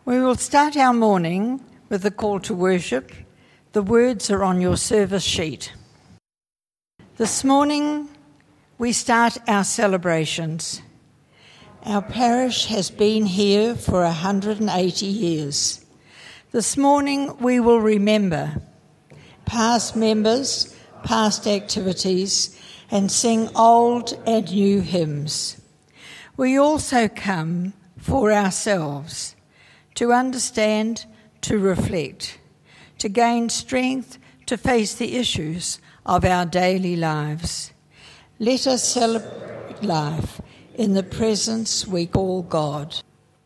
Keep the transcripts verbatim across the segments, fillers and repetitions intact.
We will start our morning with the call to worship. The words are on your service sheet. This morning, we start our celebrations. Our parish has been here for one hundred eighty years. This morning, we will remember past members, past activities, and sing old and new hymns. We also come for ourselves, to understand, to reflect, to gain strength to face the issues of our daily lives. Let us celebrate life in the presence we call God.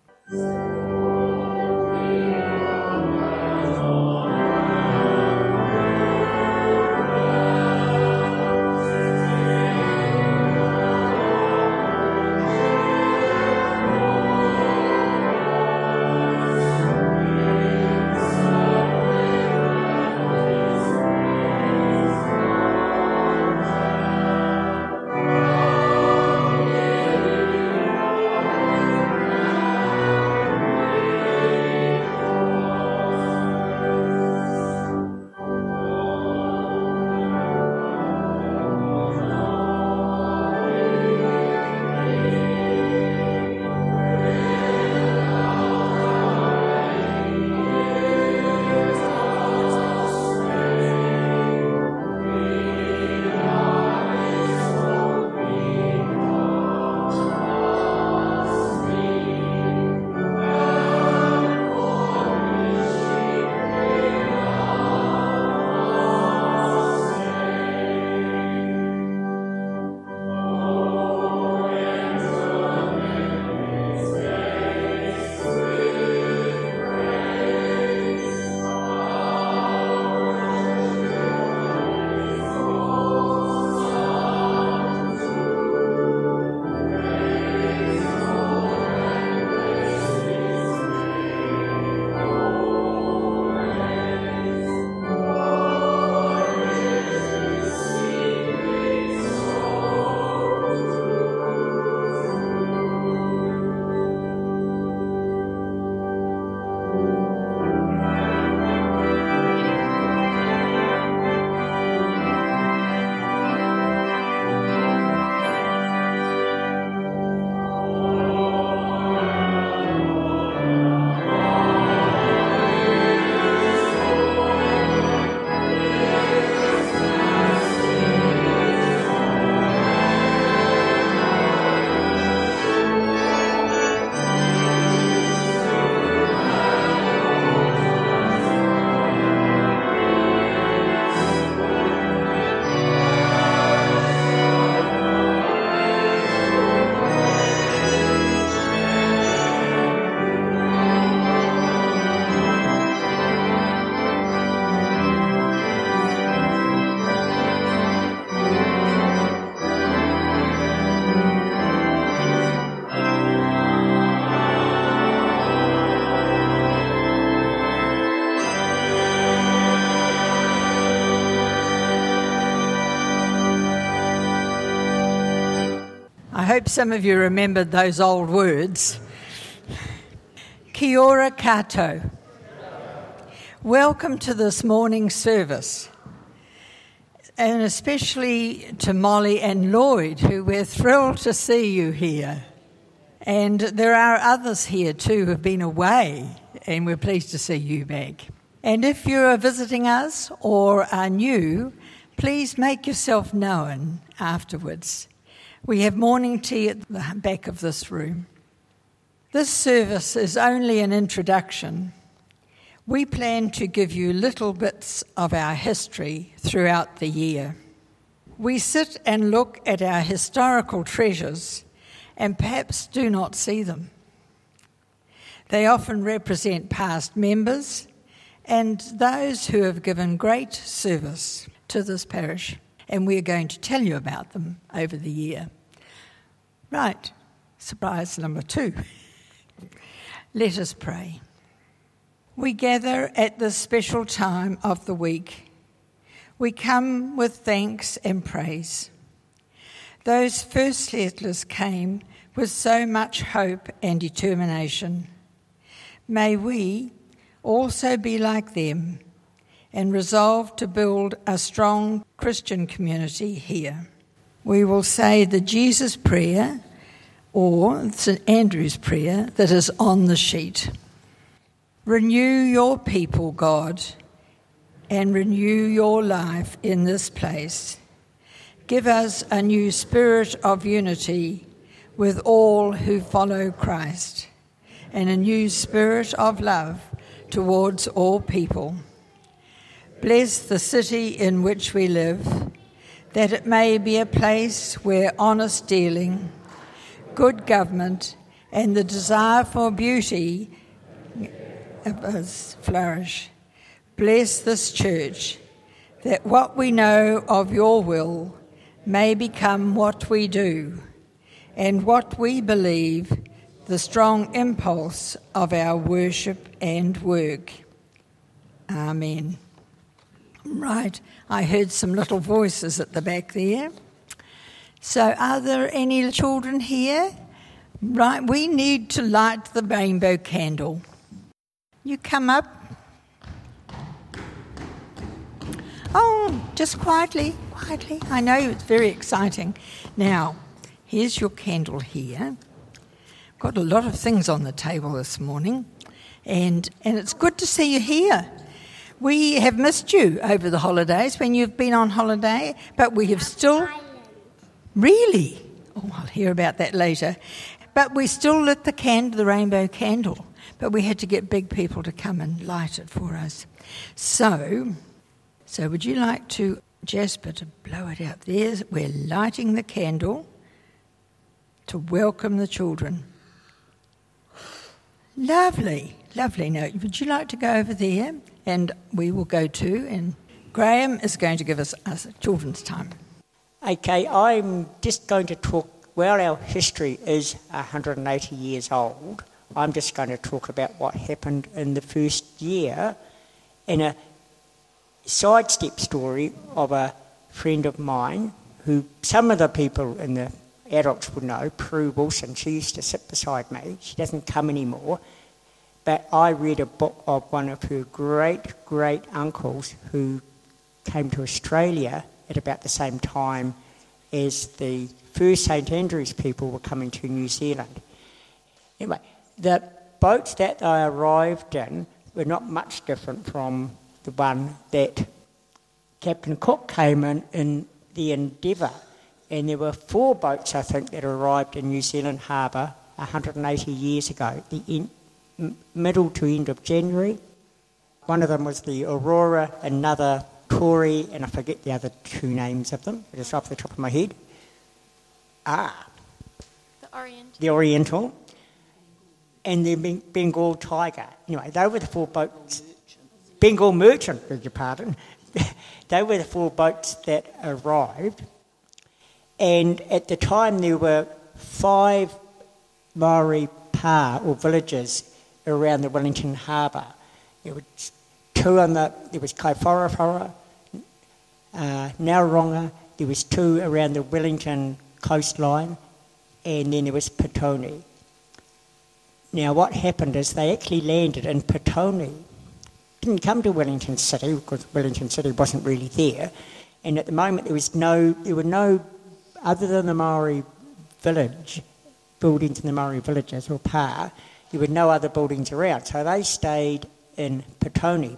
I hope some of you remembered those old words. Kia ora koutou. Welcome to this morning's service, and especially to Molly and Lloyd, who we're thrilled to see you here. And there are others here too who have been away, and we're pleased to see you back. And if you are visiting us or are new, please make yourself known afterwards. We have morning tea at the back of this room. This service is only an introduction. We plan to give you little bits of our history throughout the year. We sit and look at our historical treasures and perhaps do not see them. They often represent past members and those who have given great service to this parish, and we're going to tell you about them over the year. Right, surprise number two. Let us pray. We gather at this special time of the week. We come with thanks and praise. Those first settlers came with so much hope and determination. May we also be like them and resolve to build a strong Christian community here. We will say the Jesus prayer or St Andrew's prayer that is on the sheet. Renew your people, God, and renew your life in this place. Give us a new spirit of unity with all who follow Christ, and a new spirit of love towards all people. Bless the city in which we live, that it may be a place where honest dealing, good government, and the desire for beauty flourish. Bless this church, that what we know of your will may become what we do, and what we believe the strong impulse of our worship and work. Amen. Right, I heard some little voices at the back there. So are there any children here? Right, we need to light the rainbow candle. You come up. Oh, just quietly, quietly. I know it's very exciting. Now, here's your candle here. Got a lot of things on the table this morning, and and it's good to see you here. We have missed you over the holidays when you've been on holiday, but we have still... Really? Oh, I'll hear about that later. But we still lit the candle, the rainbow candle, but we had to get big people to come and light it for us. So, so would you like to, Jasper, to blow it out? There's, we're lighting the candle to welcome the children. Lovely, lovely. Now, would you like to go over there? And we will go too, and Graham is going to give us, us children's time. Okay, I'm just going to talk, well, our history is one hundred eighty years old. I'm just going to talk about what happened in the first year in a sidestep story of a friend of mine who some of the people in the adults would know, Prue Wilson. She used to sit beside me. She doesn't come anymore. But I read a book of one of her great, great uncles who came to Australia at about the same time as the first St Andrew's people were coming to New Zealand. Anyway, the boats that they arrived in were not much different from the one that Captain Cook came in in the Endeavour. And there were four boats, I think, that arrived in New Zealand Harbour one hundred eighty years ago, the in, m- middle to end of January. One of them was the Aurora, another Tory, and I forget the other two names of them. It's off the top of my head. Ah. The Oriental. The Oriental. And the ben- Bengal Tiger. Anyway, they were the four boats. Bengal Merchant, beg your pardon. They were the four boats that arrived. And at the time there were five Maori pa, or villages, around the Wellington Harbour. There were two on the, there was Kaifawhara, uh, Nauronga, there was two around the Wellington coastline, and then there was Petone. Now what happened is they actually landed in Petone. Didn't come to Wellington City, because Wellington City wasn't really there. And at the moment there was no, there were no, other than the Maori village, buildings in the Maori villages, or pa, there were no other buildings around. So they stayed in Petone.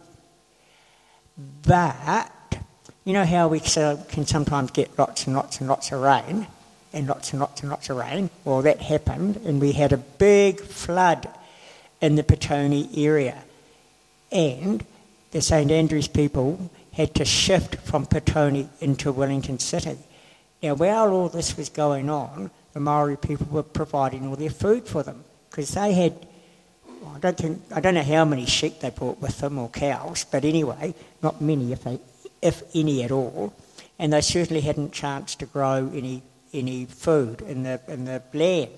But, you know how we can sometimes get lots and lots and lots of rain, and lots and lots and lots of rain? Well, that happened, and we had a big flood in the Petone area. And the St Andrews people had to shift from Petone into Wellington City. Now, while all this was going on, the Maori people were providing all their food for them, because they had, well, I don't think, I don't know how many sheep they brought with them, or cows, but anyway, not many, if they, if any at all, and they certainly hadn't chance to grow any any food in the in the land.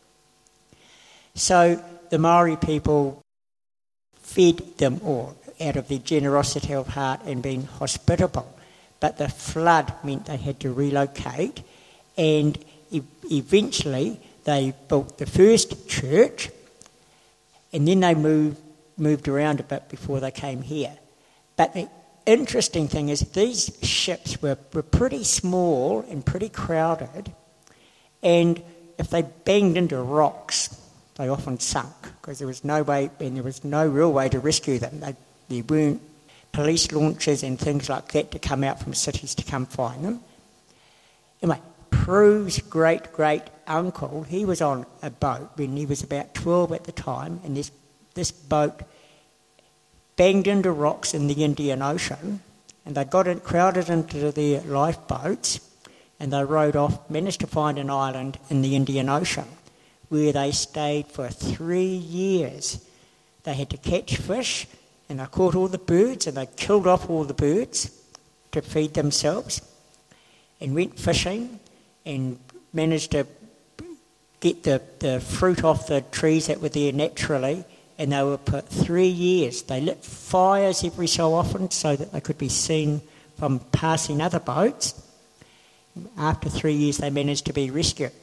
So the Maori people fed them all out of their generosity of heart and being hospitable. But the flood meant they had to relocate, and e- eventually they built the first church, and then they moved moved around a bit before they came here. But the interesting thing is these ships were, were pretty small and pretty crowded, and if they banged into rocks, they often sunk because there was no way, and there was no real way to rescue them. They, there weren't police launches and things like that to come out from cities to come find them. Anyway, Prue's great-great-uncle, he was on a boat when he was about twelve at the time, and this, this boat banged into rocks in the Indian Ocean, and they got in, crowded into their lifeboats, and they rowed off, managed to find an island in the Indian Ocean, where they stayed for three years. They had to catch fish, and they caught all the birds, and they killed off all the birds to feed themselves, and went fishing, and managed to get the, the fruit off the trees that were there naturally, and they were for three years. They lit fires every so often so that they could be seen from passing other boats. After three years, they managed to be rescued.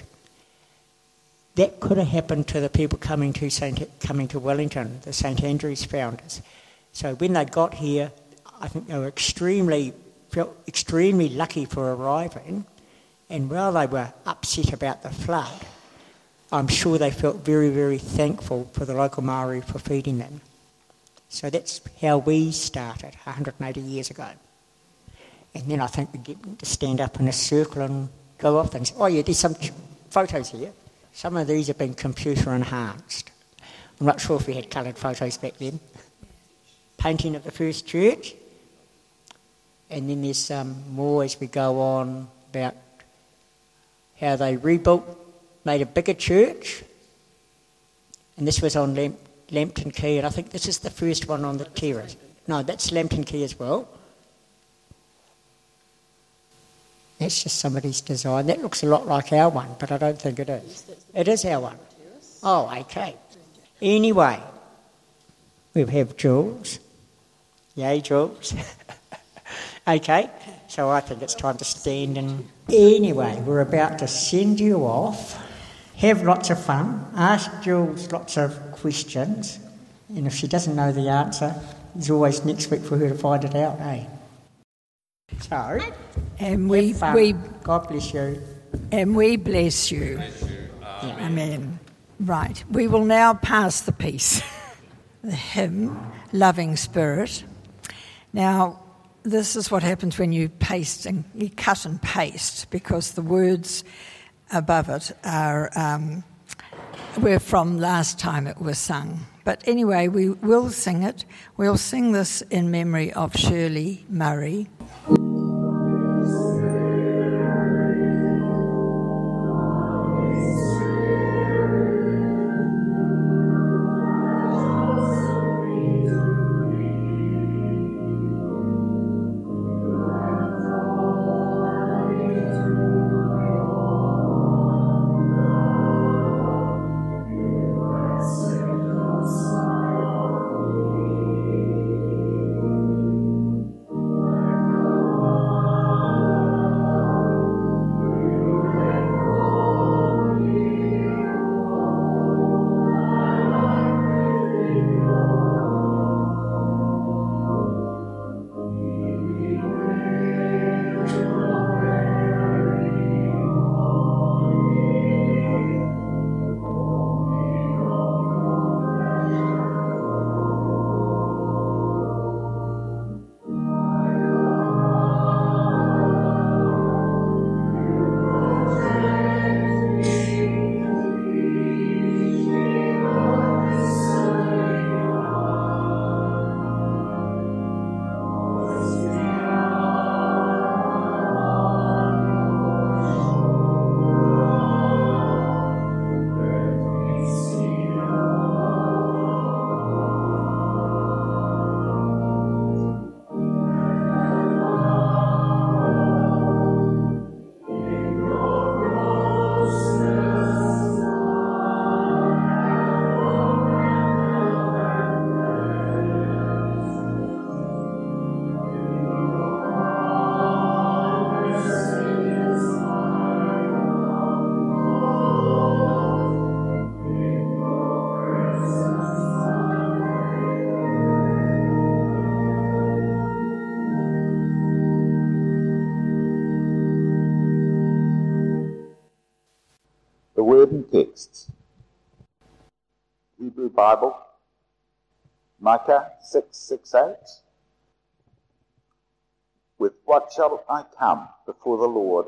That could have happened to the people coming to Saint coming to Wellington, the St Andrews founders. So when they got here, I think they were extremely felt extremely lucky for arriving. And while they were upset about the flood, I'm sure they felt very, very thankful for the local Māori for feeding them. So that's how we started one hundred eighty years ago. And then I think we get to stand up in a circle and go off and say, oh yeah, there's some photos here. Some of these have been computer enhanced. I'm not sure if we had coloured photos back then. Painting of the first church. And then there's some more as we go on about how they rebuilt, made a bigger church. And this was on Lamp- Lambton Quay, and I think this is the first one on the terrace. No, that's Lambton Quay as well. That's just somebody's design. That looks a lot like our one, but I don't think it is. It is our one. Oh, okay. Anyway, we have Jules. Yay, Jules. Okay, so I think it's time to stand and... Anyway, we're about to send you off. Have lots of fun. Ask Jules lots of questions. And if she doesn't know the answer, there's always next week for her to find it out, eh? So, and we, have fun. we, God bless you. and we bless you. Bless you. Amen. Amen. Right, we will now pass the piece, the hymn, Loving Spirit. Now, this is what happens when you paste and you cut and paste, because the words above it are um, were from last time it was sung. But anyway, we will sing it. We'll sing this in memory of Shirley Murray. Oh texts. Hebrew Bible, Micah six six eight. With what shall I come before the Lord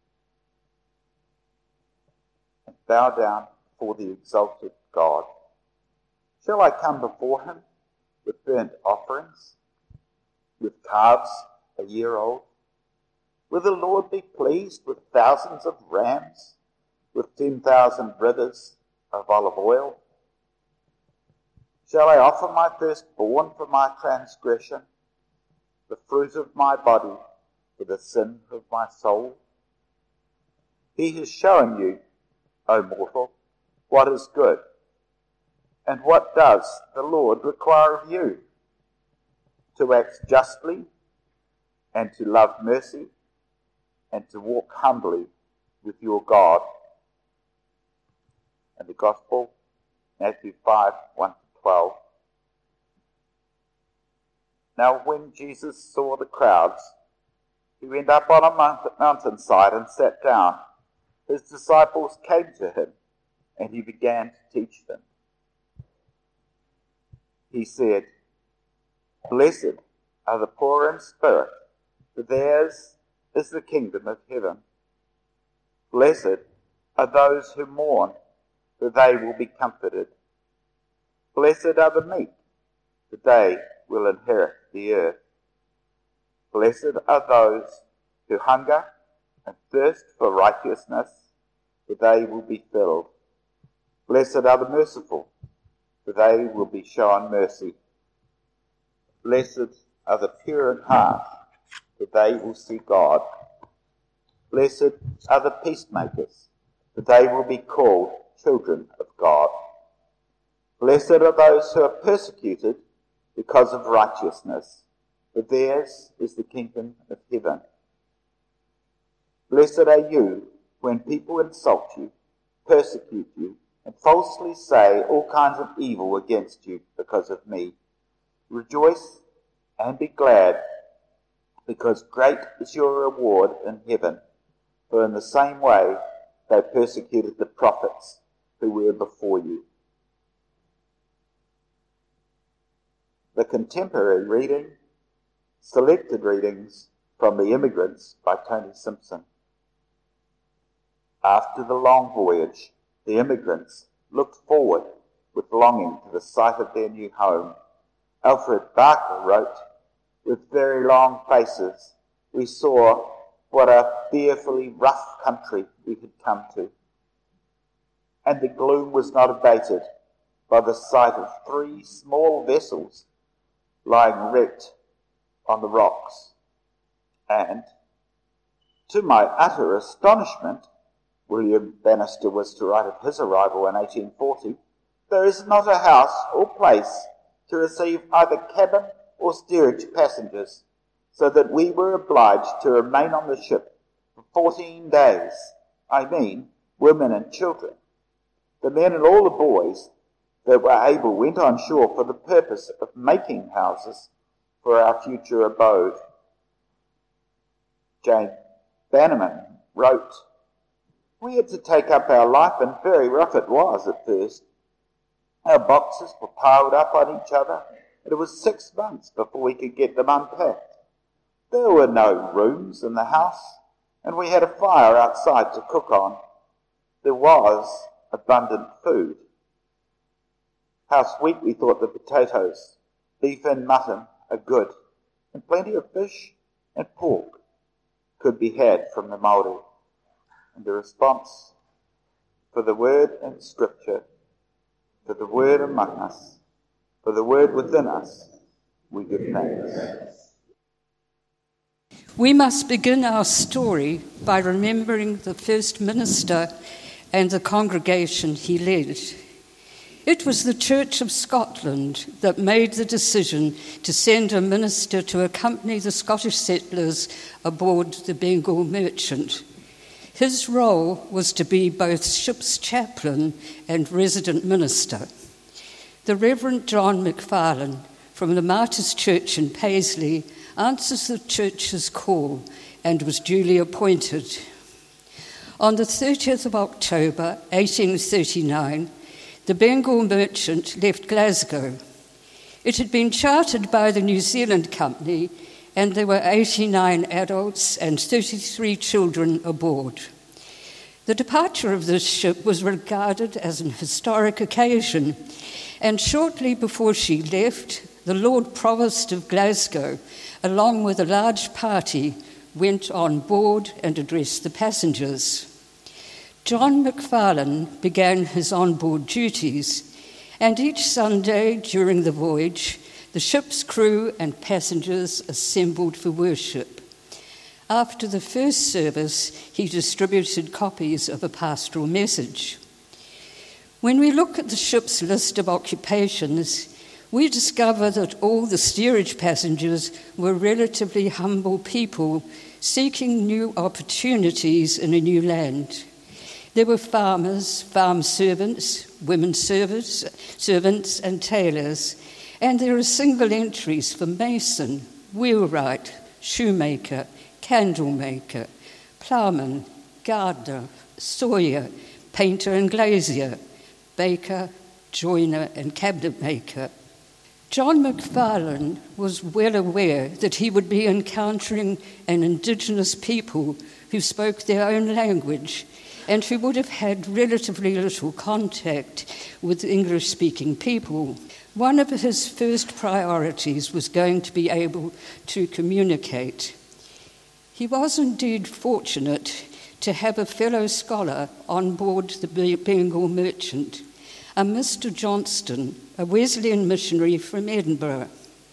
and bow down before the exalted God? Shall I come before him with burnt offerings, with calves a year old? Will the Lord be pleased with thousands of rams, with ten thousand rivers of olive oil? Shall I offer my firstborn for my transgression, the fruit of my body for the sin of my soul? He has shown you, O mortal, what is good. And what does the Lord require of you? To act justly, and to love mercy, and to walk humbly with your God. And the Gospel, Matthew five, one to twelve. Now when Jesus saw the crowds, he went up on a mountainside and sat down. His disciples came to him, and he began to teach them. He said, Blessed are the poor in spirit, for theirs is the kingdom of heaven. Blessed are those who mourn, for they will be comforted. Blessed are the meek, for they will inherit the earth. Blessed are those who hunger and thirst for righteousness, for they will be filled. Blessed are the merciful, for they will be shown mercy. Blessed are the pure in heart, for they will see God. Blessed are the peacemakers, for they will be called children of God. Blessed are those who are persecuted because of righteousness, for theirs is the kingdom of heaven. Blessed are you when people insult you, persecute you, and falsely say all kinds of evil against you because of me. Rejoice and be glad, because great is your reward in heaven, for in the same way they persecuted the prophets who were before you. The contemporary reading, selected readings from The Immigrants by Tony Simpson. After the long voyage, the immigrants looked forward with longing to the sight of their new home. Alfred Barker wrote, with very long faces, we saw what a fearfully rough country we had come to. And the gloom was not abated by the sight of three small vessels lying wrecked on the rocks. And, to my utter astonishment, William Bannister was to write of his arrival in eighteen forty, there is not a house or place to receive either cabin or steerage passengers, so that we were obliged to remain on the ship for fourteen days. I mean, women and children. The men and all the boys that were able went on shore for the purpose of making houses for our future abode. Jane Bannerman wrote, we had to take up our life, and very rough it was at first. Our boxes were piled up on each other, and it was six months before we could get them unpacked. There were no rooms in the house, and we had a fire outside to cook on. There was abundant food. How sweet we thought the potatoes, beef and mutton are good, and plenty of fish and pork could be had from the Māori. And the response, for the word in Scripture, for the word among us, for the word within us, we give thanks. We must begin our story by remembering the first minister and the congregation he led. It was the Church of Scotland that made the decision to send a minister to accompany the Scottish settlers aboard the Bengal Merchant. His role was to be both ship's chaplain and resident minister. The Reverend John McFarlane from the Martyrs Church in Paisley answers the church's call and was duly appointed. On the thirtieth of October, eighteen thirty-nine, the Bengal Merchant left Glasgow. It had been chartered by the New Zealand Company, and there were eighty-nine adults and thirty-three children aboard. The departure of this ship was regarded as an historic occasion, and shortly before she left, the Lord Provost of Glasgow, along with a large party, went on board and addressed the passengers. John Macfarlane began his on-board duties, and each Sunday during the voyage, the ship's crew and passengers assembled for worship. After the first service, he distributed copies of a pastoral message. When we look at the ship's list of occupations, we discover that all the steerage passengers were relatively humble people seeking new opportunities in a new land. There were farmers, farm servants, women servants, servants and tailors, and there are single entries for mason, wheelwright, shoemaker, candle maker, ploughman, gardener, sawyer, painter and glazier, baker, joiner and cabinet maker. John Macfarlane was well aware that he would be encountering an indigenous people who spoke their own language and who would have had relatively little contact with English-speaking people. One of his first priorities was going to be able to communicate. He was indeed fortunate to have a fellow scholar on board the Bengal Merchant, a Mister Johnston, a Wesleyan missionary from Edinburgh.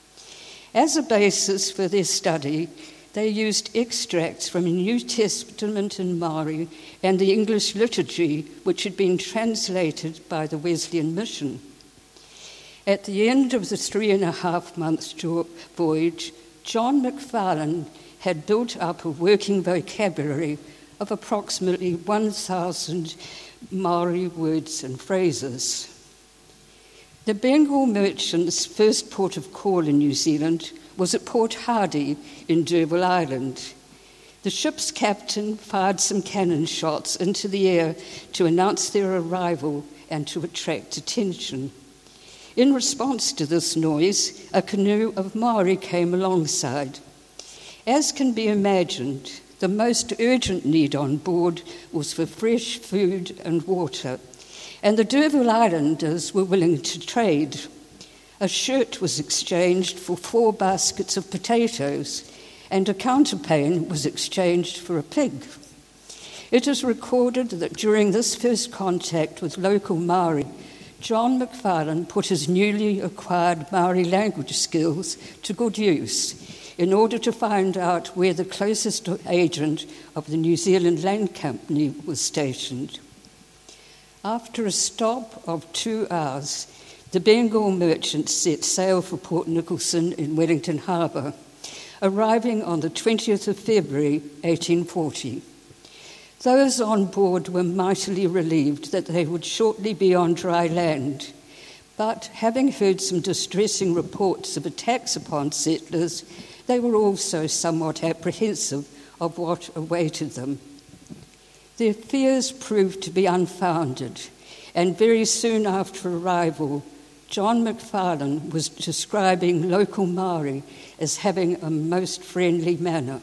As a basis for their study, they used extracts from the New Testament in Maori and the English liturgy, which had been translated by the Wesleyan Mission. At the end of the three and a half months voyage, John Macfarlane had built up a working vocabulary of approximately one thousand Maori words and phrases. The Bengal Merchant's first port of call in New Zealand was at Port Hardy in D'Urville Island. The ship's captain fired some cannon shots into the air to announce their arrival and to attract attention. In response to this noise, a canoe of Maori came alongside. As can be imagined, the most urgent need on board was for fresh food and water, and the D'Urville Islanders were willing to trade. A shirt was exchanged for four baskets of potatoes, and a counterpane was exchanged for a pig. It is recorded that during this first contact with local Maori, John Macfarlane put his newly acquired Maori language skills to good use in order to find out where the closest agent of the New Zealand Land Company was stationed. After a stop of two hours, the Bengal Merchant set sail for Port Nicholson in Wellington Harbour, arriving on the twentieth of February, eighteen forty. Those on board were mightily relieved that they would shortly be on dry land, but having heard some distressing reports of attacks upon settlers, they were also somewhat apprehensive of what awaited them. Their fears proved to be unfounded, and very soon after arrival, John Macfarlane was describing local Maori as having a most friendly manner.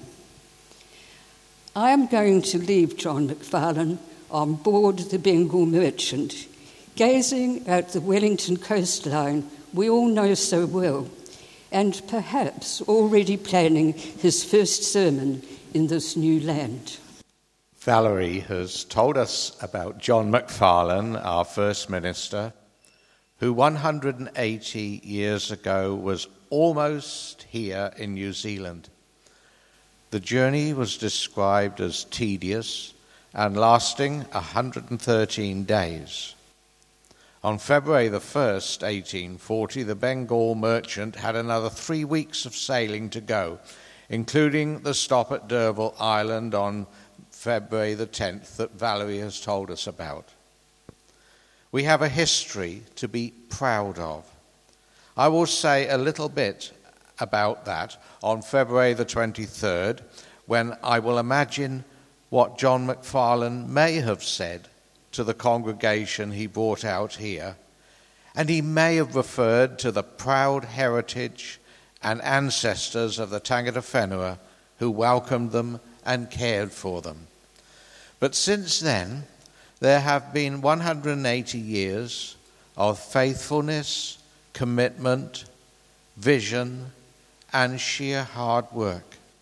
I am going to leave John Macfarlane on board the Bengal Merchant, gazing at the Wellington coastline we all know so well, and perhaps already planning his first sermon in this new land. Valerie has told us about John Macfarlane, our first minister, who one hundred eighty years ago was almost here in New Zealand. The journey was described as tedious and lasting one hundred thirteen days. On February the first, eighteen forty, the Bengal Merchant had another three weeks of sailing to go, including the stop at D'Urville Island on February the tenth that Valerie has told us about. We have a history to be proud of. I will say a little bit about that on February the twenty-third, when I will imagine what John Macfarlane may have said to the congregation he brought out here, and he may have referred to the proud heritage and ancestors of the Tangata Whenua who welcomed them and cared for them. But since then, there have been one hundred eighty years of faithfulness, commitment, vision, and sheer hard work.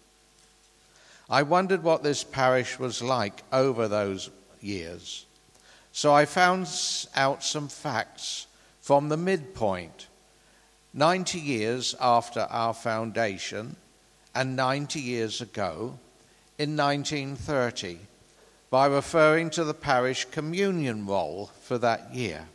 I wondered what this parish was like over those years. So I found out some facts from the midpoint, ninety years after our foundation and ninety years ago in nineteen thirty, by referring to the parish communion roll for that year.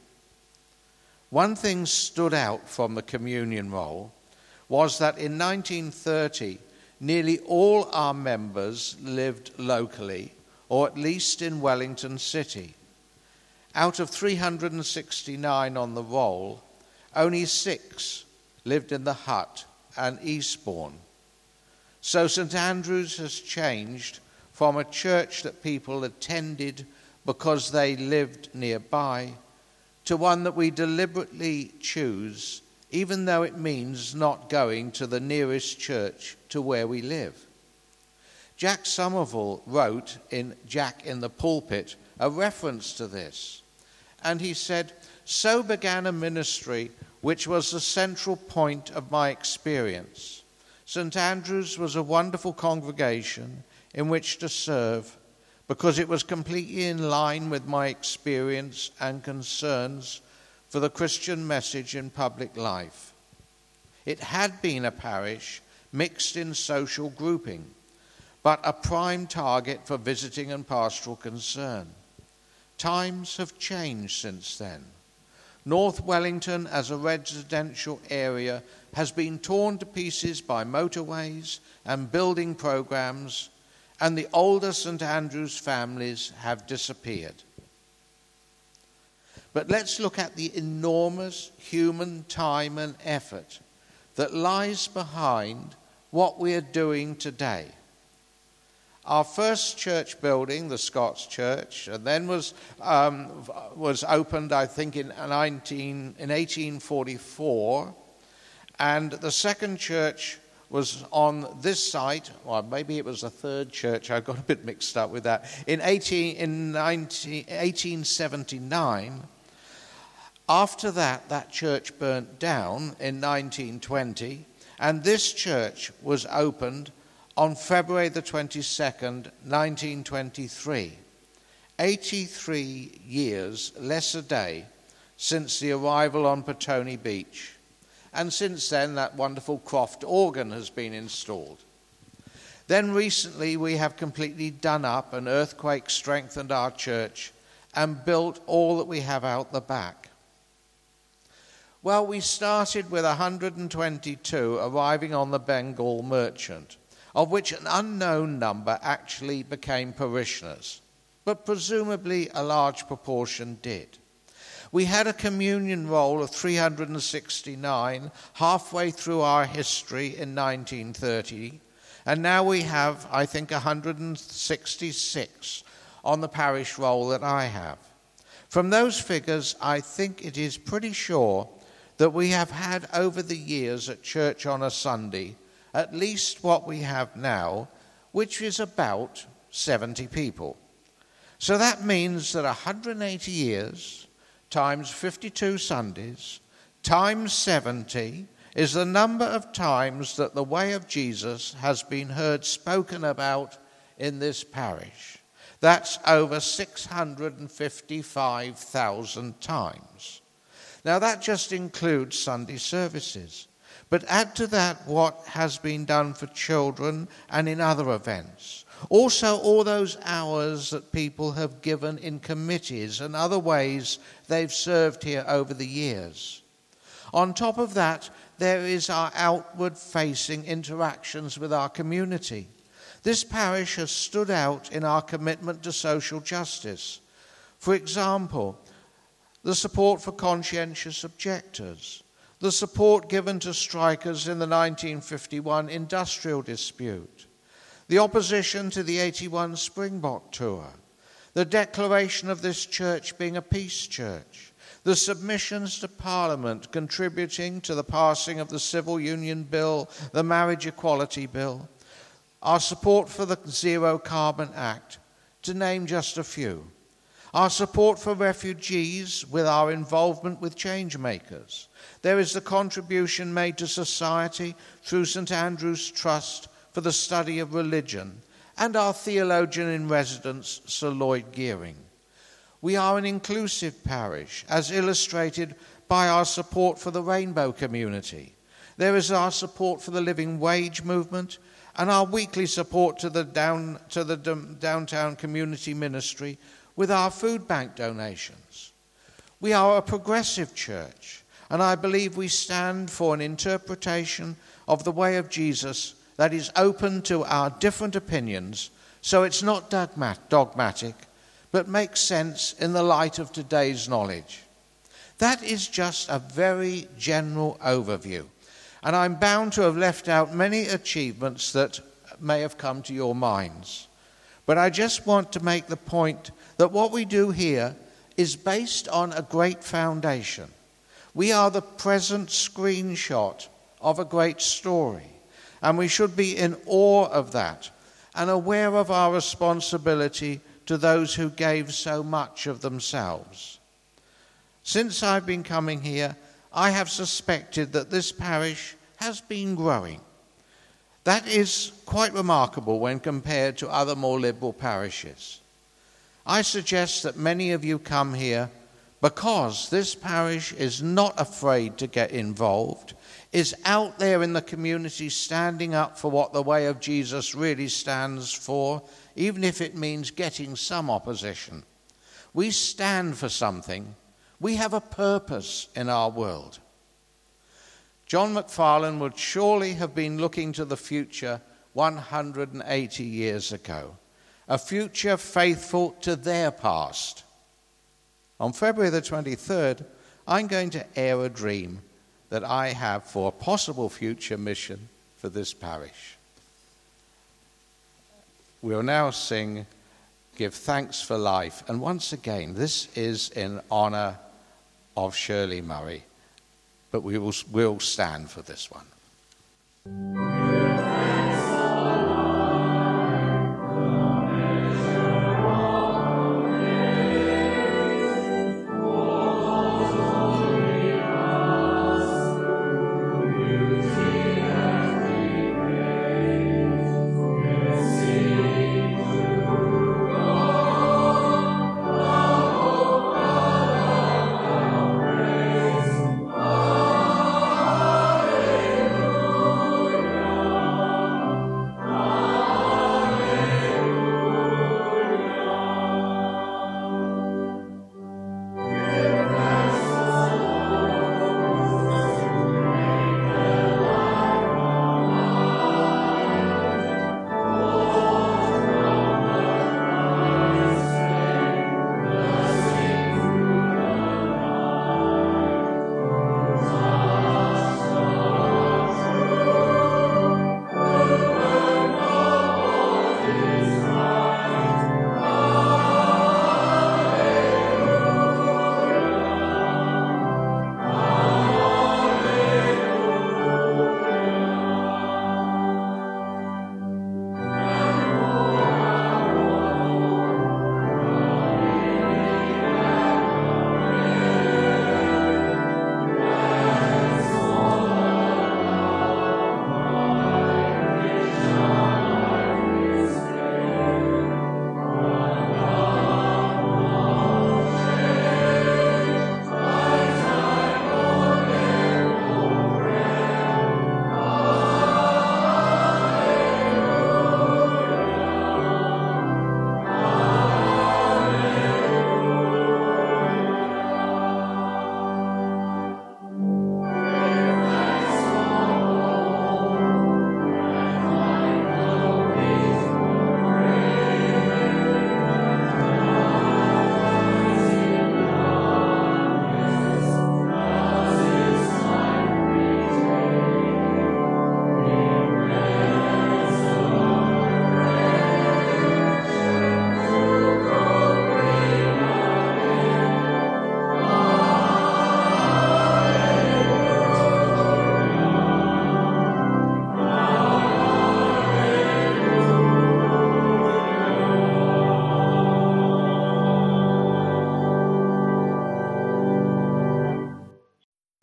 One thing stood out from the communion roll was that in nineteen thirty, nearly all our members lived locally, or at least in Wellington City. Out of three hundred sixty-nine on the roll, only six lived in the Hut and Eastbourne. So St Andrews has changed from a church that people attended because they lived nearby to one that we deliberately choose, even though it means not going to the nearest church to where we live. Jack Somerville wrote in Jack in the Pulpit a reference to this, and he said, "So began a ministry which was the central point of my experience. St Andrews was a wonderful congregation in which to serve, because it was completely in line with my experience and concerns for the Christian message in public life. It had been a parish mixed in social grouping, but a prime target for visiting and pastoral concern. Times have changed since then. North Wellington as a residential area has been torn to pieces by motorways and building programs, and the older St Andrews families have disappeared. But let's look at the enormous human time and effort that lies behind what we are doing today. Our first church building, the Scots Church, and then was um, was opened, I think, in nineteen in eighteen forty-four, and the second church was on this site. Well, maybe it was the third church. I got a bit mixed up with that. In eighteen in nineteen, eighteen seventy-nine. After that, that church burnt down in nineteen twenty, and this church was opened on February the twenty-second, nineteen twenty-three. eighty-three years, less a day, since the arrival on Petone Beach. And since then, that wonderful Croft organ has been installed. Then recently, we have completely done up, an earthquake strengthened our church and built all that we have out the back. Well, we started with one hundred twenty-two arriving on the Bengal Merchant, of which an unknown number actually became parishioners, but presumably a large proportion did. We had a communion roll of three hundred sixty-nine halfway through our history in nineteen thirty, and now we have, I think, one hundred sixty-six on the parish roll that I have. From those figures, I think it is pretty sure that we have had over the years at church on a Sunday at least what we have now, which is about seventy people. So that means that one hundred eighty years times fifty-two Sundays times seventy is the number of times that the way of Jesus has been heard spoken about in this parish. That's over six hundred fifty-five thousand times. Now that just includes Sunday services. But add to that what has been done for children and in other events. Also all those hours that people have given in committees and other ways they've served here over the years. On top of that, there is our outward-facing interactions with our community. This parish has stood out in our commitment to social justice. For example, the support for conscientious objectors, the support given to strikers in the nineteen fifty-one industrial dispute, the opposition to the eighty-one Springbok tour, the declaration of this church being a peace church, the submissions to Parliament contributing to the passing of the Civil Union Bill, the Marriage Equality Bill, our support for the Zero Carbon Act, to name just a few, our support for refugees with our involvement with changemakers. There is the contribution made to society through St Andrew's Trust for the study of religion, and our theologian in residence, Sir Lloyd Gearing. We are an inclusive parish, as illustrated by our support for the Rainbow community. There is our support for the Living Wage movement and our weekly support to the, down, to the downtown community ministry with our food bank donations. We are a progressive church, and I believe we stand for an interpretation of the way of Jesus that is open to our different opinions, so it's not dogmatic, but makes sense in the light of today's knowledge. That is just a very general overview, and I'm bound to have left out many achievements that may have come to your minds. But I just want to make the point that what we do here is based on a great foundation. We are the present screenshot of a great story, and we should be in awe of that and aware of our responsibility to those who gave so much of themselves. Since I've been coming here, I have suspected that this parish has been growing. That is quite remarkable when compared to other more liberal parishes. I suggest that many of you come here because this parish is not afraid to get involved, is out there in the community standing up for what the way of Jesus really stands for, even if it means getting some opposition. We stand for something. We have a purpose in our world. John Macfarlane would surely have been looking to the future one hundred eighty years ago, a future faithful to their past. On February the twenty-third, I'm going to air a dream that I have for a possible future mission for this parish. We'll now sing Give Thanks for Life. And once again, this is in honour of Shirley Murray. But we will we'll stand for this one. Hallelujah.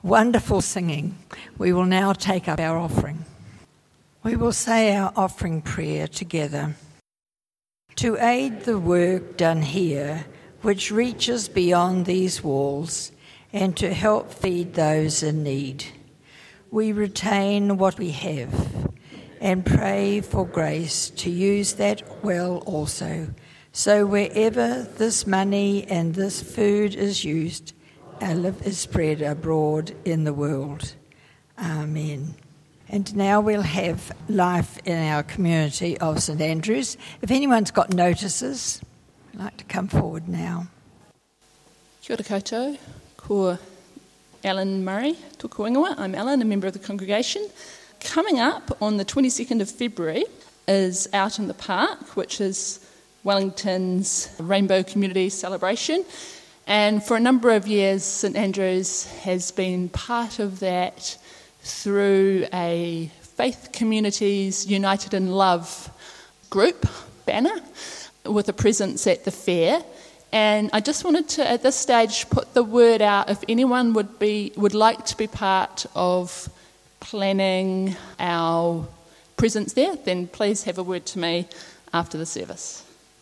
wonderful singing. We will now take up our offering. We will say our offering prayer together. To aid the work done here, which reaches beyond these walls, and to help feed those in need, we retain what we have and pray for grace to use that well also. So wherever this money and this food is used, our love is spread abroad in the world. Amen. And now we'll have life in our community of St Andrews. If anyone's got notices, I'd like to come forward now. Kia ora koutou, ko Alan Murray, tōku ingoa. I'm Alan, a member of the congregation. Coming up on the twenty-second of February is Out in the Park, which is Wellington's Rainbow Community Celebration. And for a number of years, St Andrews has been part of that through a Faith Communities United in Love group banner with a presence at the fair. And I just wanted to, at this stage, put the word out if anyone would be would like to be part of planning our presence there, then please have a word to me after the service.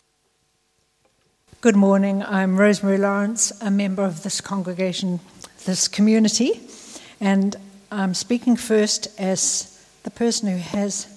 Good morning. I'm Rosemary Lawrence, a member of this congregation, this community, and I'm speaking first as the person who has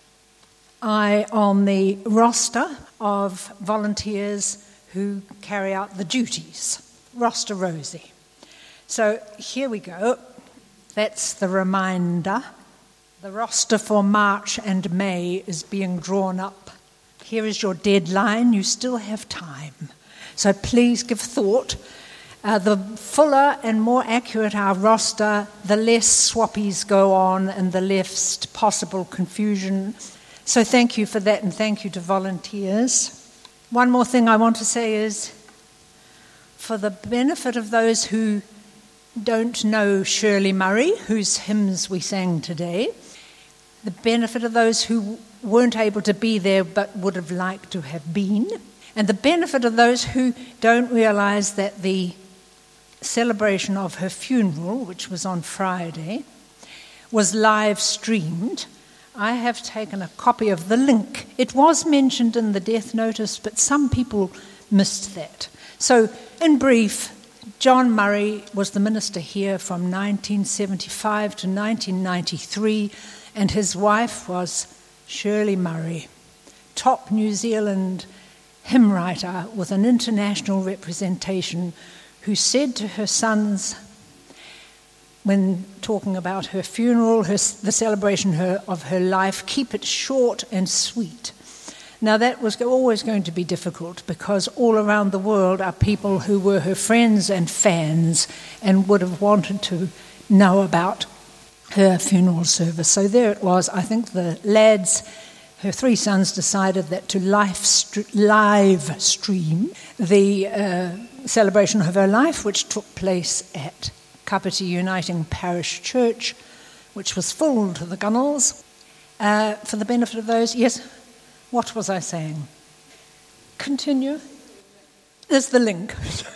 eye on the roster of volunteers who carry out the duties. Roster Rosie. So here we go. That's the reminder. The roster for March and May is being drawn up. Here is your deadline. You still have time. So please give thought. Uh, the fuller and more accurate our roster, the less swappies go on and the less possible confusion. So thank you for that, and thank you to volunteers. One more thing I want to say is, for the benefit of those who don't know Shirley Murray, whose hymns we sang today, the benefit of those who weren't able to be there but would have liked to have been, and the benefit of those who don't realise that the celebration of her funeral, which was on Friday, was live streamed. I have taken a copy of the link. It was mentioned in the death notice, but some people missed that. So, in brief, John Murray was the minister here from nineteen seventy-five to nineteen ninety-three, and his wife was Shirley Murray, top New Zealand hymn writer with an international representation, who said to her sons, when talking about her funeral, her, the celebration her, of her life, keep it short and sweet. Now that was always going to be difficult, because all around the world are people who were her friends and fans and would have wanted to know about her funeral service. So there it was. I think the lads, her three sons, decided that to live, st- live stream the uh, celebration of her life, which took place at Kapiti Uniting Parish Church, which was full to the gunnels. Uh, for the benefit of those, yes, what was I saying? Continue. There's the link.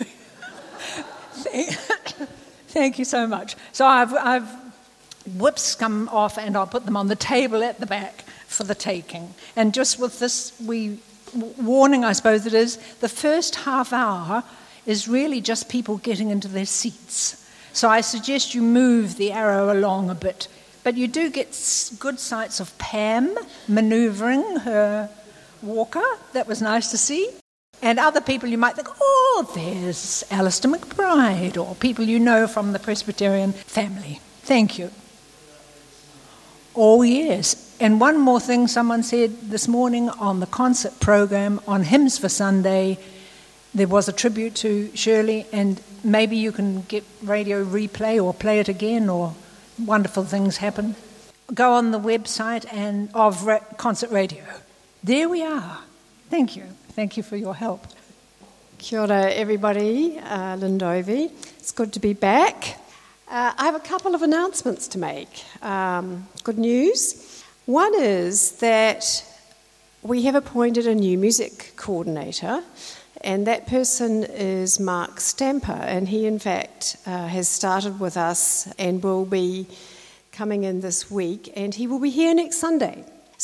Thank you so much. So I've, I've whips come off, and I'll put them on the table at the back for the taking. And just with this we warning, I suppose it is, the first half hour is really just people getting into their seats. So I suggest you move the arrow along a bit. But you do get good sights of Pam manoeuvring her walker. That was nice to see. And other people you might think, oh, there's Alistair McBride, or people you know from the Presbyterian family. Thank you. Oh, yes. And one more thing someone said this morning on the concert program on Hymns for Sunday, there was a tribute to Shirley, and maybe you can get radio replay or play it again, or wonderful things happen. Go on the website and of ra- Concert Radio. There we are. Thank you. Thank you for your help. Kia ora, everybody. Uh, Lindovi. It's good to be back. Uh, I have a couple of announcements to make. Um, good news. One is that we have appointed a new music coordinator, And that person is Mark Stamper, and he in fact uh, has started with us and will be coming in this week, and he will be here next Sunday.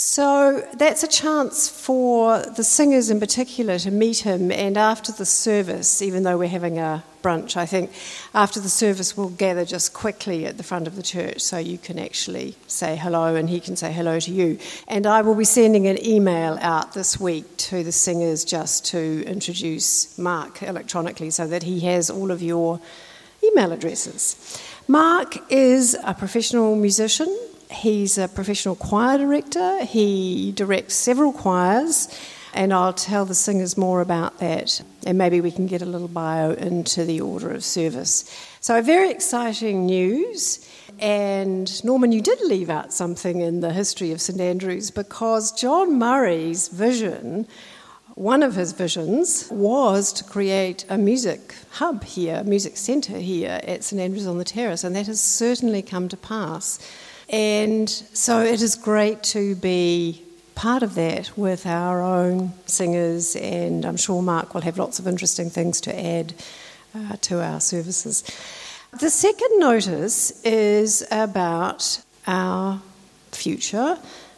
So that's a chance for the singers in particular to meet him, and after the service, even though we're having a brunch, I think after the service we'll gather just quickly at the front of the church so you can actually say hello and he can say hello to you. And I will be sending an email out this week to the singers just to introduce Mark electronically so that he has all of your email addresses. Mark is a professional musician. He's a professional choir director. He directs several choirs, and I'll tell the singers more about that, and maybe we can get a little bio into the order of service. So very exciting news. And Norman, you did leave out something in the history of St Andrews, because John Murray's vision, one of his visions, was to create a music hub here, a music centre here at St Andrews on the Terrace, and that has certainly come to pass. And so it is great to be part of that with our own singers, and I'm sure Mark will have lots of interesting things to add uh, to our services. The second notice is about our future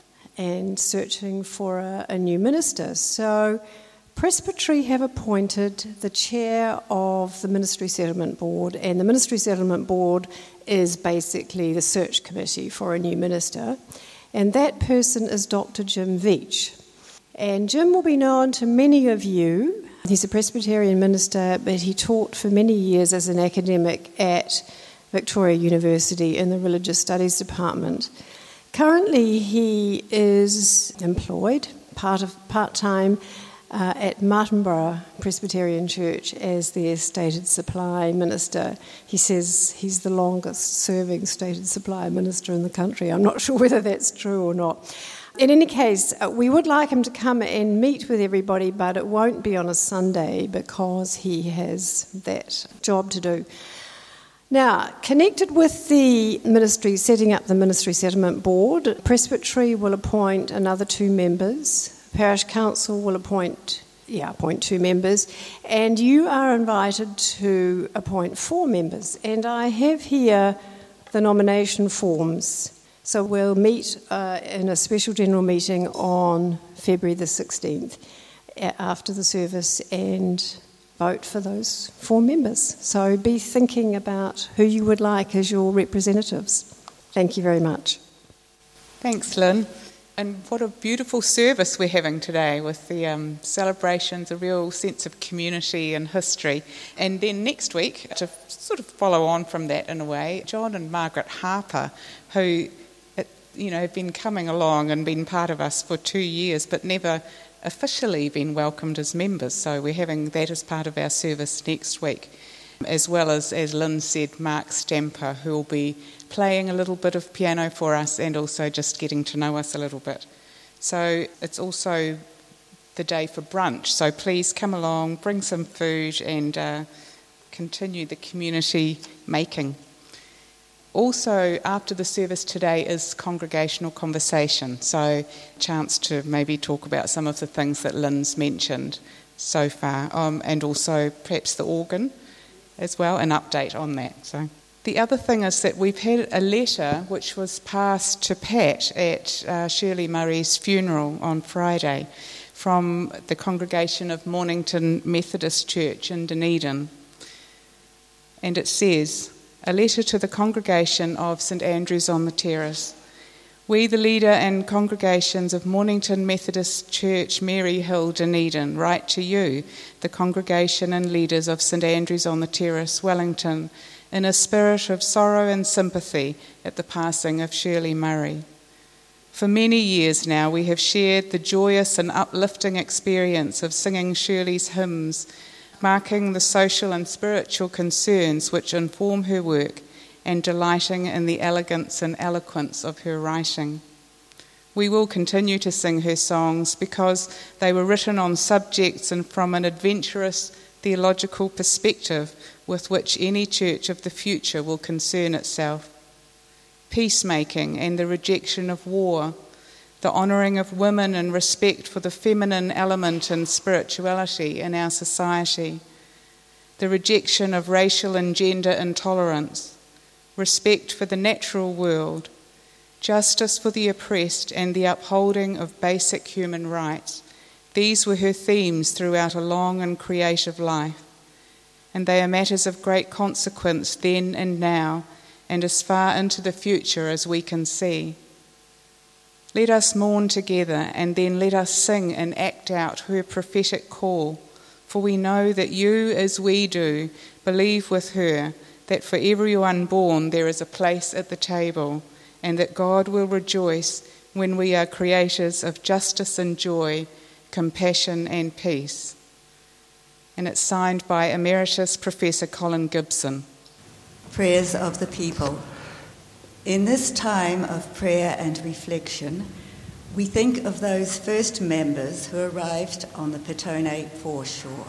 and searching for a, a new minister. So Presbytery have appointed the chair of the Ministry Settlement Board, and the Ministry Settlement Board is basically the search committee for a new minister, and that person is Doctor Jim Veitch. And Jim will be known to many of you. He's a Presbyterian minister, but he taught for many years as an academic at Victoria University in the Religious Studies Department. Currently he is employed part of part-time Uh, at Martinborough Presbyterian Church as their stated supply minister. He says he's the longest serving stated supply minister in the country. I'm not sure whether that's true or not. In any case, uh, we would like him to come and meet with everybody, but it won't be on a Sunday because he has that job to do. Now, connected with the ministry, setting up the Ministry Settlement Board, Presbytery will appoint another two members. Parish Council will appoint, yeah, appoint two members, and you are invited to appoint four members. And I have here the nomination forms. So we'll meet uh, in a special general meeting on February the sixteenth after the service and vote for those four members. So be thinking about who you would like as your representatives. Thank you very much. Thanks, Lynn. And what a beautiful service we're having today with the um, celebrations, a real sense of community and history. And then next week, to sort of follow on from that in a way, John and Margaret Harper, who you know have been coming along and been part of us for two years, but never officially been welcomed as members. So we're having that as part of our service next week, as well as, as Lynn said, Mark Stamper, who will be playing a little bit of piano for us and also just getting to know us a little bit. So it's also the day for brunch, so please come along, bring some food and uh, continue the community making. Also, after the service today is congregational conversation, so chance to maybe talk about some of the things that Lynn's mentioned so far, um, and also perhaps the organ as well, an update on that. So the other thing is that we've had a letter which was passed to Pat at uh, Shirley Murray's funeral on Friday from the congregation of Mornington Methodist Church in Dunedin. And it says, a letter to the congregation of St Andrews on the Terrace. We, the leader and congregations of Mornington Methodist Church, Mary Hill, Dunedin, write to you, the congregation and leaders of St Andrews on the Terrace, Wellington, in a spirit of sorrow and sympathy at the passing of Shirley Murray. For many years now, we have shared the joyous and uplifting experience of singing Shirley's hymns, marking the social and spiritual concerns which inform her work and delighting in the elegance and eloquence of her writing. We will continue to sing her songs because they were written on subjects and from an adventurous theological perspective with which any church of the future will concern itself. Peacemaking and the rejection of war, the honouring of women and respect for the feminine element and spirituality in our society, the rejection of racial and gender intolerance, respect for the natural world, justice for the oppressed, and the upholding of basic human rights. These were her themes throughout a long and creative life, and they are matters of great consequence then and now, and as far into the future as we can see. Let us mourn together, and then let us sing and act out her prophetic call, for we know that you, as we do, believe with her that for everyone born there is a place at the table, and that God will rejoice when we are creators of justice and joy, compassion and peace. And it's signed by Emeritus Professor Colin Gibson. Prayers of the people. In this time of prayer and reflection, we think of those first members who arrived on the Petone foreshore.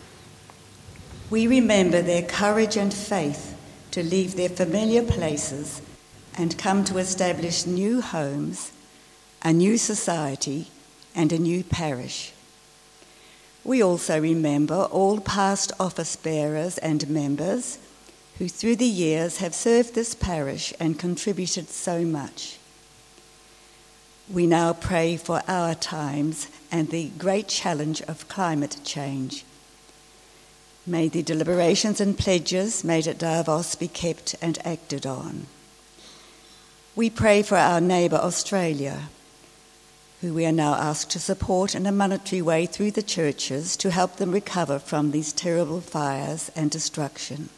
We remember their courage and faith to leave their familiar places and come to establish new homes, a new society, and a new parish. We also remember all past office bearers and members who through the years have served this parish and contributed so much. We now pray for our times and the great challenge of climate change. May the deliberations and pledges made at Davos be kept and acted on. We pray for our neighbour Australia, who we are now asked to support in a monetary way through the churches to help them recover from these terrible fires and destruction.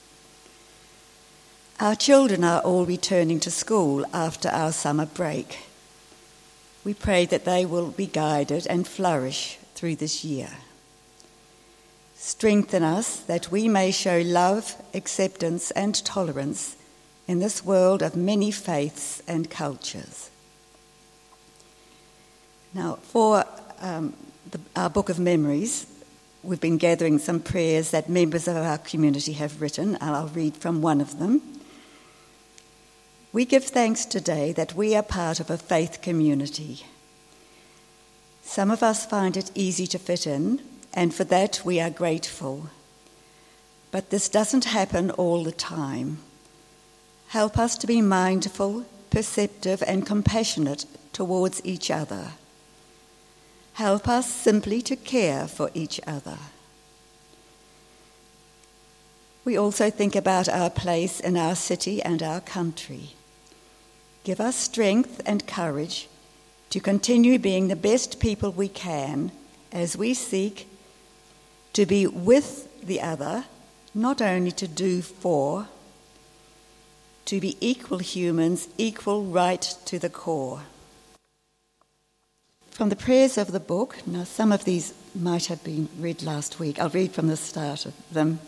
Our children are all returning to school after our summer break. We pray that they will be guided and flourish through this year. Strengthen us that we may show love, acceptance, and tolerance in this world of many faiths and cultures. Now, for um, the, our Book of Memories, we've been gathering some prayers that members of our community have written, and I'll read from one of them. We give thanks today that we are part of a faith community. Some of us find it easy to fit in, and for that we are grateful. But this doesn't happen all the time. Help us to be mindful, perceptive, and compassionate towards each other. Help us simply to care for each other. We also think about our place in our city and our country. Give us strength and courage to continue being the best people we can as we seek to be with the other, not only to do for, to be equal humans, equal right to the core. From the prayers of the book, now some of these might have been read last week. I'll read from the start of them.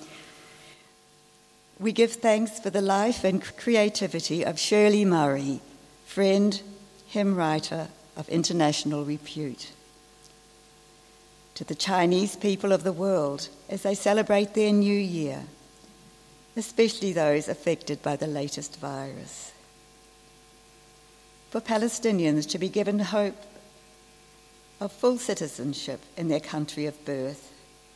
We give thanks for the life and creativity of Shirley Murray, friend, hymn writer of international repute. To the Chinese people of the world as they celebrate their new year, especially those affected by the latest virus. For Palestinians to be given hope of full citizenship in their country of birth.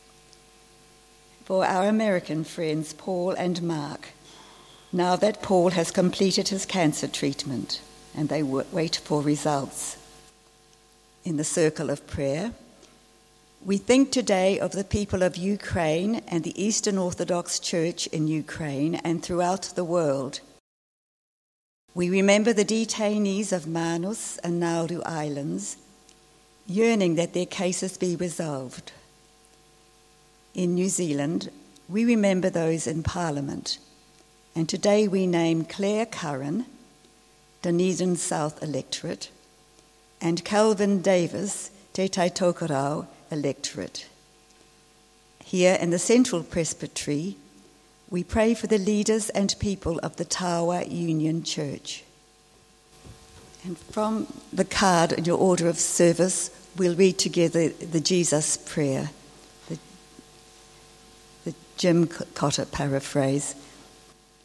For our American friends Paul and Mark, now that Paul has completed his cancer treatment and they wait for results. In the circle of prayer, we think today of the people of Ukraine and the Eastern Orthodox Church in Ukraine and throughout the world. We remember the detainees of Manus and Nauru Islands, yearning that their cases be resolved. In New Zealand, we remember those in Parliament, and today we name Claire Curran, Dunedin South Electorate, and Calvin Davis, Te Tai Tokerau Electorate. Here in the Central Presbytery, we pray for the leaders and people of the Tawa Union Church. And from the card in your order of service, we'll read together the Jesus Prayer, the, the Jim Cotter paraphrase.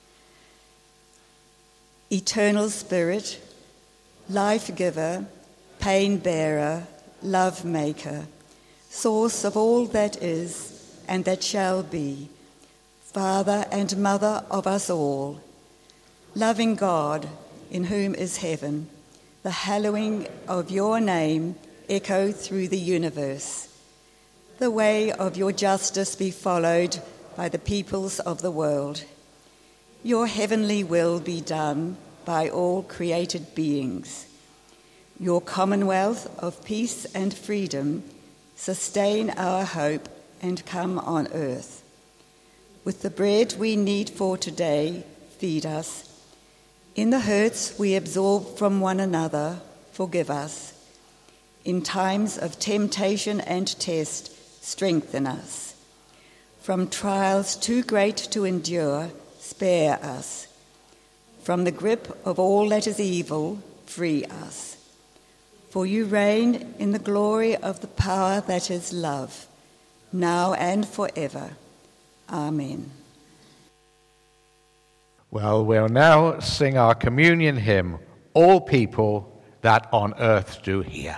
Eternal Spirit, life giver, pain-bearer, love-maker, source of all that is and that shall be, Father and Mother of us all, loving God, in whom is heaven, the hallowing of your name echo through the universe. The way of your justice be followed by the peoples of the world. Your heavenly will be done by all created beings. Your commonwealth of peace and freedom sustain our hope and come on earth. With the bread we need for today, feed us. In the hurts we absorb from one another, forgive us. In times of temptation and test, strengthen us. From trials too great to endure, spare us. From the grip of all that is evil, free us. For you reign in the glory of the power that is love, now and forever. Amen. Well, we'll now sing our communion hymn, All People That on Earth Do Hear.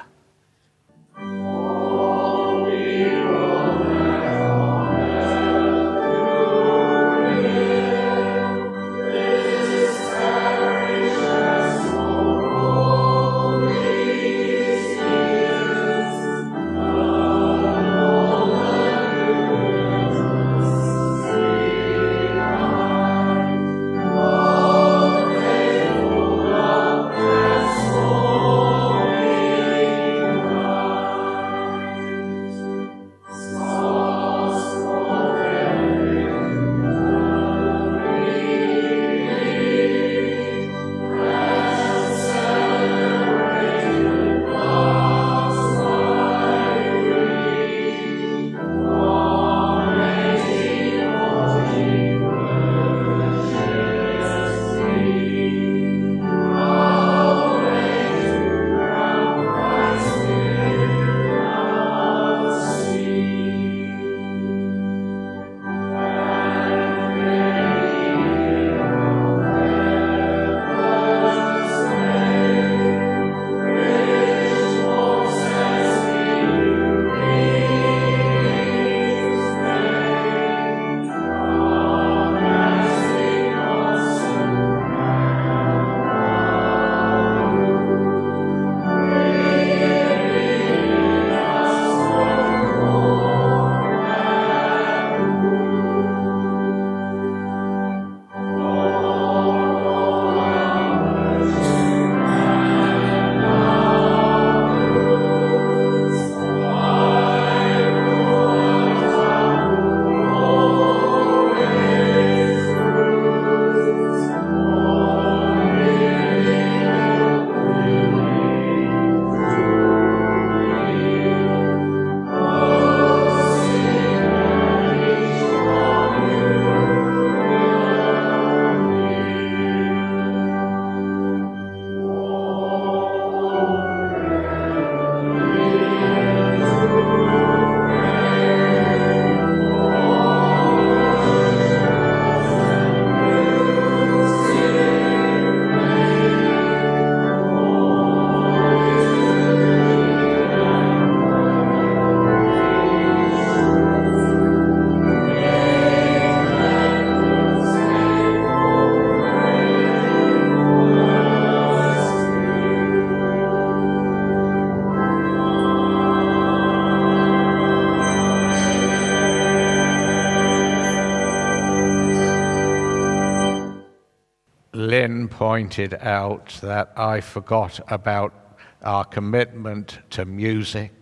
Lynn pointed out that I forgot about our commitment to music.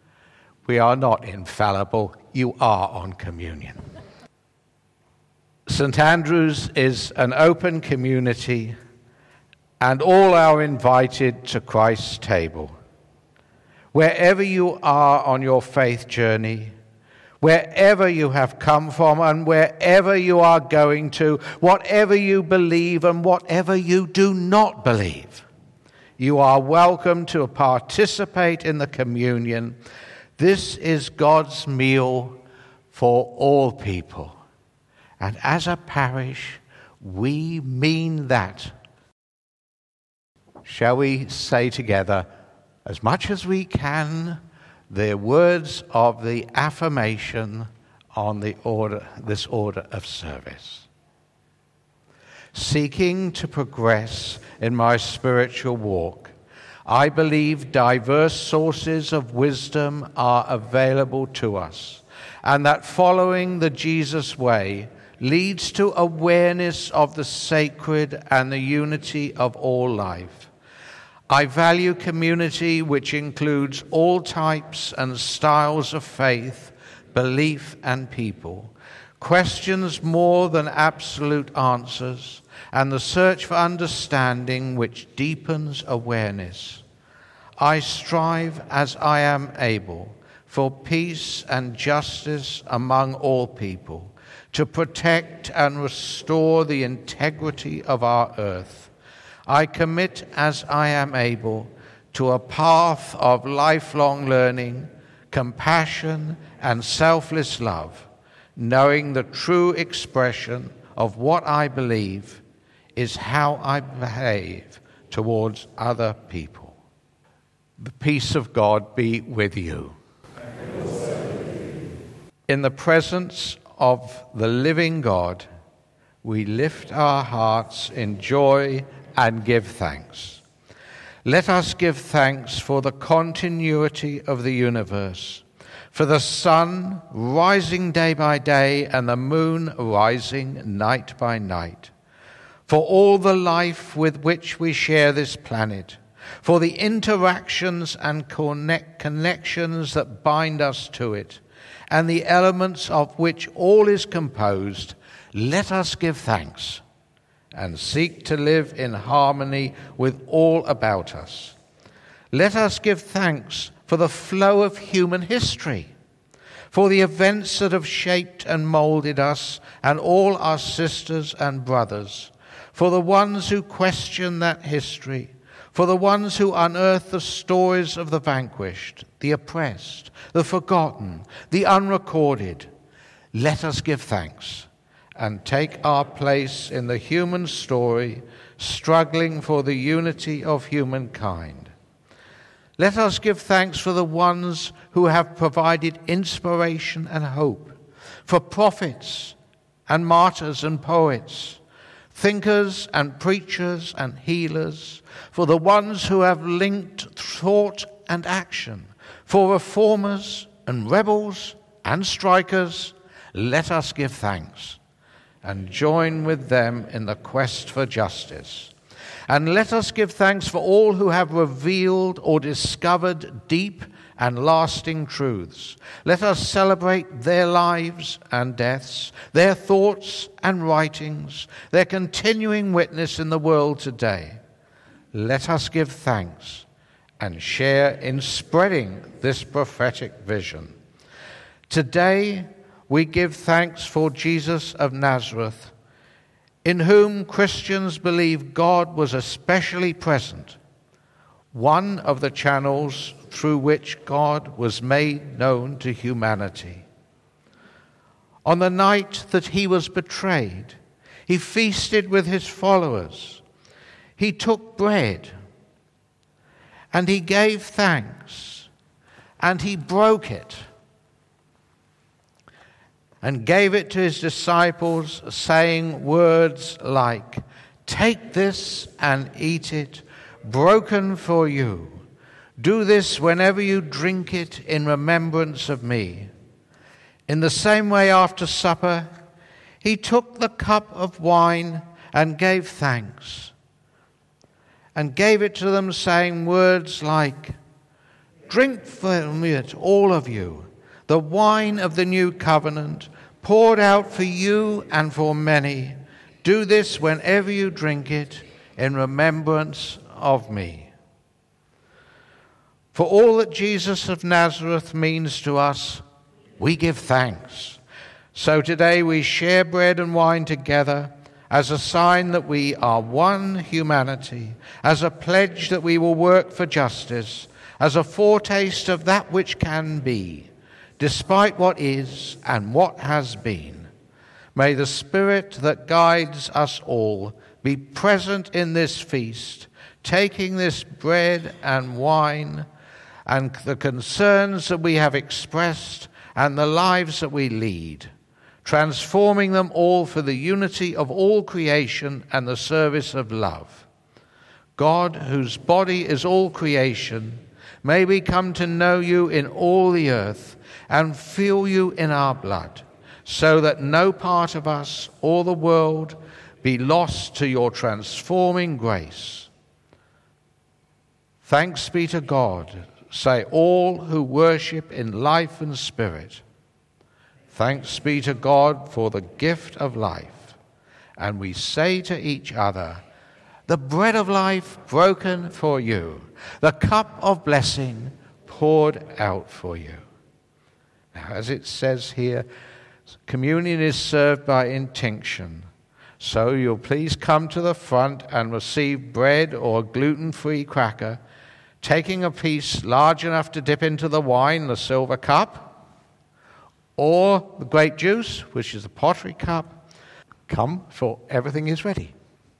We are not infallible. You are on communion. Saint Andrew's is an open community, and all are invited to Christ's table. Wherever you are on your faith journey, wherever you have come from and wherever you are going to, whatever you believe and whatever you do not believe, you are welcome to participate in the communion. This is God's meal for all people. And as a parish, we mean that. Shall we say together, as much as we can, the words of the affirmation on the order, this order of service. Seeking to progress in my spiritual walk, I believe diverse sources of wisdom are available to us, and that following the Jesus way leads to awareness of the sacred and the unity of all life. I value community which includes all types and styles of faith, belief, and people, questions more than absolute answers, and the search for understanding which deepens awareness. I strive as I am able for peace and justice among all people, to protect and restore the integrity of our earth. I commit as I am able to a path of lifelong learning, compassion, and selfless love, knowing the true expression of what I believe is how I behave towards other people. The peace of God be with you. In the presence of the living God, we lift our hearts in joy and give thanks. Let us give thanks for the continuity of the universe, for the sun rising day by day and the moon rising night by night, for all the life with which we share this planet, for the interactions and connect connections that bind us to it, and the elements of which all is composed. Let us give thanks and seek to live in harmony with all about us. Let us give thanks for the flow of human history, for the events that have shaped and molded us and all our sisters and brothers, for the ones who question that history, for the ones who unearth the stories of the vanquished, the oppressed, the forgotten, the unrecorded. Let us give thanks and take our place in the human story, struggling for the unity of humankind. Let us give thanks for the ones who have provided inspiration and hope, for prophets and martyrs and poets, thinkers and preachers and healers, for the ones who have linked thought and action, for reformers and rebels and strikers. Let us give thanks and join with them in the quest for justice. And let us give thanks for all who have revealed or discovered deep and lasting truths. Let us celebrate their lives and deaths, their thoughts and writings, their continuing witness in the world today. Let us give thanks and share in spreading this prophetic vision. Today, we give thanks for Jesus of Nazareth, in whom Christians believe God was especially present, one of the channels through which God was made known to humanity. On the night that he was betrayed, he feasted with his followers. He took bread, and he gave thanks, and he broke it, and gave it to his disciples, saying words like, "Take this and eat it, broken for you. Do this whenever you drink it in remembrance of me." In the same way, after supper, he took the cup of wine and gave thanks, and gave it to them, saying words like, "Drink from it, all of you, the wine of the new covenant, poured out for you and for many. Do this whenever you drink it in remembrance of me." For all that Jesus of Nazareth means to us, we give thanks. So today we share bread and wine together as a sign that we are one humanity, as a pledge that we will work for justice, as a foretaste of that which can be, despite what is and what has been. May the Spirit that guides us all be present in this feast, taking this bread and wine and the concerns that we have expressed and the lives that we lead, transforming them all for the unity of all creation and the service of love. God, whose body is all creation, may we come to know you in all the earth and feel you in our blood, so that no part of us or the world be lost to your transforming grace. Thanks be to God, say all who worship in life and spirit. Thanks be to God for the gift of life. And we say to each other, the bread of life broken for you, the cup of blessing poured out for you. Now, as it says here, communion is served by intinction. So you'll please come to the front and receive bread or gluten-free cracker, taking a piece large enough to dip into the wine, the silver cup, or the grape juice, which is the pottery cup. Come, for everything is ready.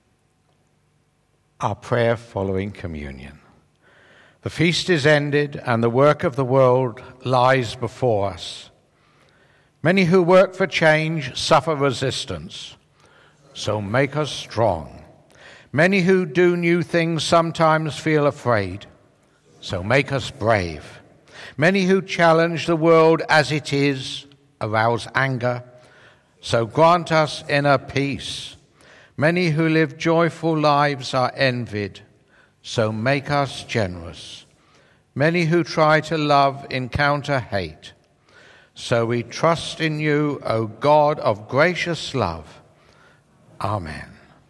Our prayer following communion. The feast is ended, and the work of the world lies before us. Many who work for change suffer resistance, so make us strong. Many who do new things sometimes feel afraid, so make us brave. Many who challenge the world as it is arouse anger, so grant us inner peace. Many who live joyful lives are envied, so make us generous. Many who try to love encounter hate, so we trust in you, O God of gracious love. Amen.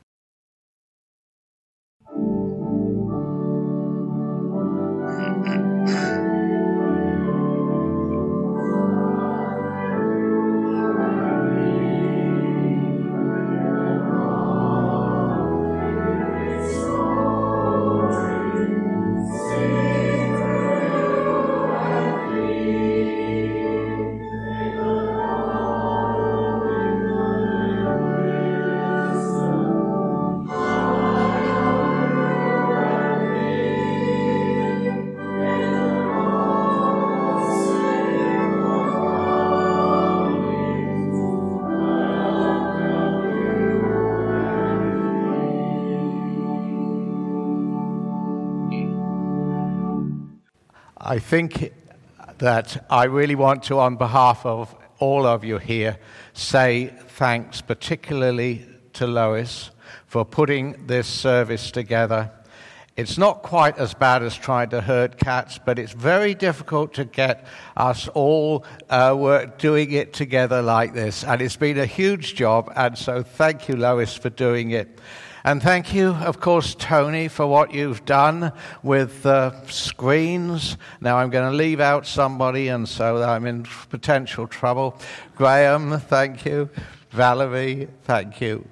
I think that I really want to, on behalf of all of you here, say thanks particularly to Lois for putting this service together. It's not quite as bad as trying to herd cats, but it's very difficult to get us all uh, work, doing it together like this. And it's been a huge job, and so thank you, Lois, for doing it. And thank you, of course, Tony, for what you've done with the screens. Now I'm going to leave out somebody, and so I'm in potential trouble. Graham, thank you. Valerie, thank you.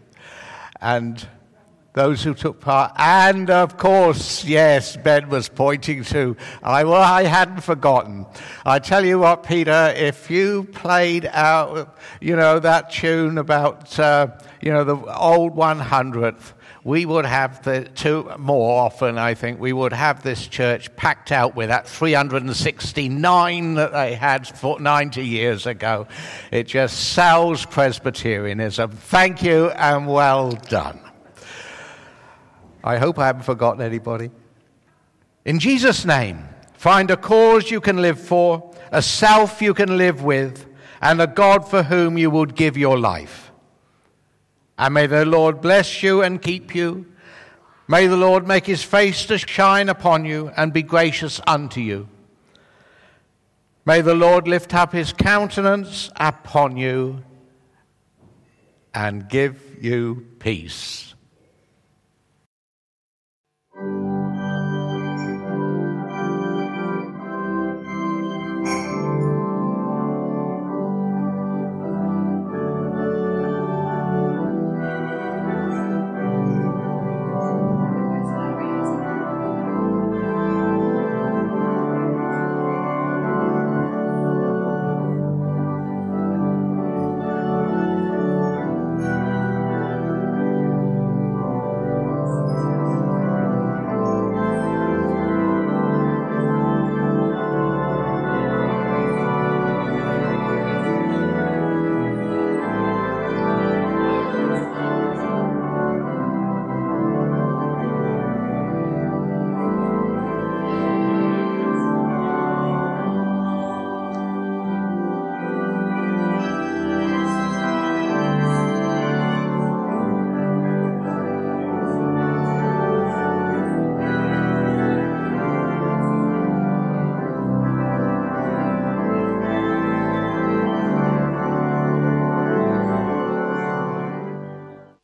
And those who took part, and of course, yes, Ben was pointing to, I, well, I hadn't forgotten. I tell you what, Peter, if you played out, you know, that tune about, uh, you know, the old one hundredth, we would have the two more often, I think, we would have this church packed out with that three hundred sixty-nine that they had ninety years ago. It just sells Presbyterianism. Thank you and well done. I hope I haven't forgotten anybody. In Jesus' name, find a cause you can live for, a self you can live with, and a God for whom you would give your life. And may the Lord bless you and keep you. May the Lord make his face to shine upon you and be gracious unto you. May the Lord lift up his countenance upon you and give you peace.